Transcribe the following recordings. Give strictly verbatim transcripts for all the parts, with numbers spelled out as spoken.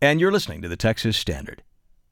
And you're listening to the Texas Standard.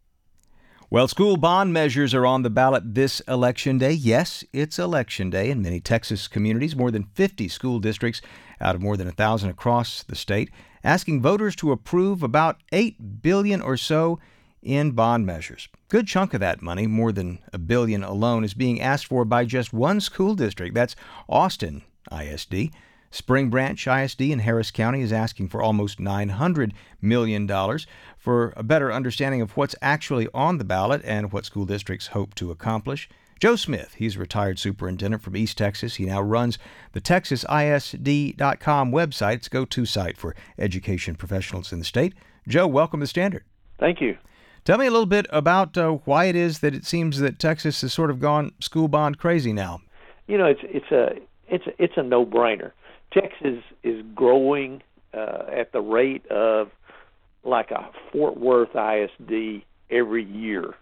Well, school bond measures are on the ballot this election day. Yes, it's election day in many Texas communities, more than fifty school districts out of more than one thousand across the state, asking voters to approve about eight billion dollars or so in bond measures. Good chunk of that money, more than a billion alone, is being asked for by just one school district. That's Austin I S D. Spring Branch I S D in Harris County is asking for almost nine hundred million dollars. For a better understanding of what's actually on the ballot and what school districts hope to accomplish, Joe Smith, he's a retired superintendent from East Texas. He now runs the Texas I S D dot com website. It's a go-to site for education professionals in the state. Joe, welcome to Standard. Thank you. Tell me a little bit about uh, why it is that it seems that Texas has sort of gone school bond crazy now. You know, it's it's a it's a, it's a no-brainer. Texas is growing uh, at the rate of like a Fort Worth I S D every year.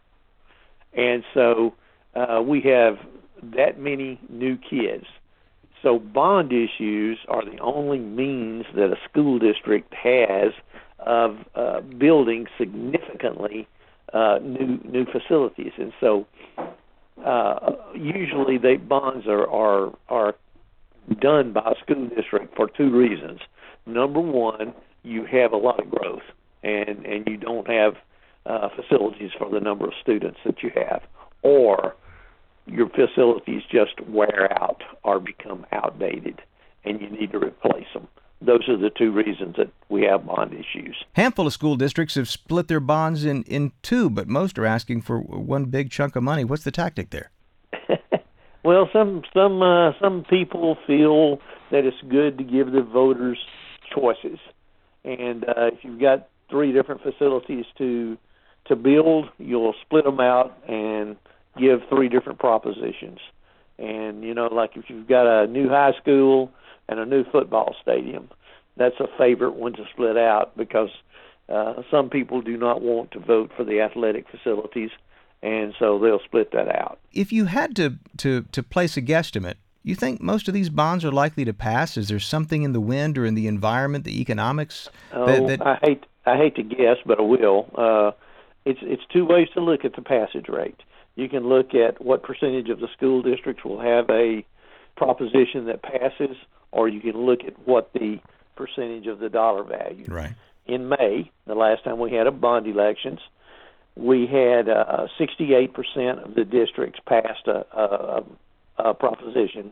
And so uh, we have that many new kids. So bond issues are the only means that a school district has of uh, building significantly uh, new new facilities. And so uh, usually they bonds are, are, are done by a school district for two reasons. Number one, you have a lot of growth, and, and you don't have uh, facilities for the number of students that you have, or your facilities just wear out or become outdated, and you need to replace them. Those are the two reasons that we have bond issues. Handful of school districts have split their bonds in, in two, but most are asking for one big chunk of money. What's the tactic there? Well, some some uh, some people feel that it's good to give the voters choices, and uh, if you've got three different facilities to to build, you'll split them out and give three different propositions. And you know, like if you've got a new high school and a new football stadium, that's a favorite one to split out because uh, some people do not want to vote for the athletic facilities. And so they'll split that out. If you had to, to, to place a guesstimate, you think most of these bonds are likely to pass? Is there something in the wind or in the environment, the economics? Oh, that, that... I hate I hate to guess, but I will. Uh, it's it's two ways to look at the passage rate. You can look at what percentage of the school districts will have a proposition that passes, or you can look at what the percentage of the dollar value. Right. In May, the last time we had a bond elections, we had uh, sixty-eight percent of the districts passed a, a, a proposition,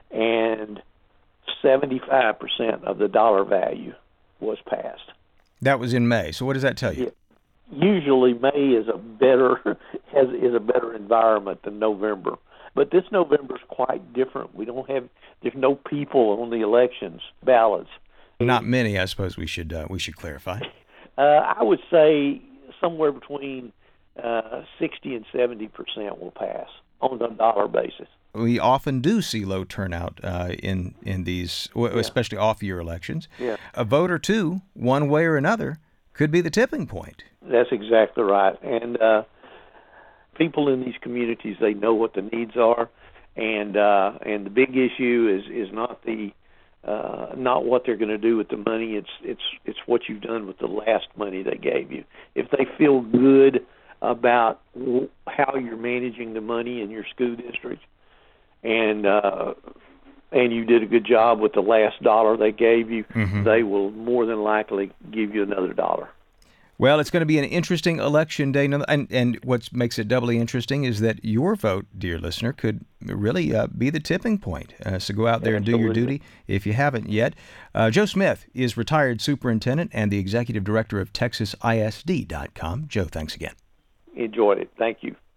and seventy-five percent of the dollar value was passed. That was in May. So what does that tell you? Usually May is a better has is a better environment than November, but this November is quite different. We don't have there's no people on the elections ballots. Not many, I suppose we should uh, we should clarify. Uh, I would say somewhere between uh, sixty and seventy percent will pass on a dollar basis. We often do see low turnout uh, in in these, especially yeah. off-year elections. Yeah. A vote or two, one way or another, could be the tipping point. That's exactly right. And uh, people in these communities, they know what the needs are, and uh, and the big issue is is not the uh, not what they're going to do with the money. It's it's it's what you've done with the last money they gave you. If they feel good about w- how you're managing the money in your school district, and uh, and you did a good job with the last dollar they gave you, mm-hmm. they will more than likely give you another dollar. Well, it's going to be an interesting election day, and and what makes it doubly interesting is that your vote, dear listener, could really uh, be the tipping point. Uh, so go out there and do your duty if you haven't yet. Uh, Joe Smith is retired superintendent and the executive director of Texas I S D dot com. Joe, thanks again. Enjoyed it. Thank you.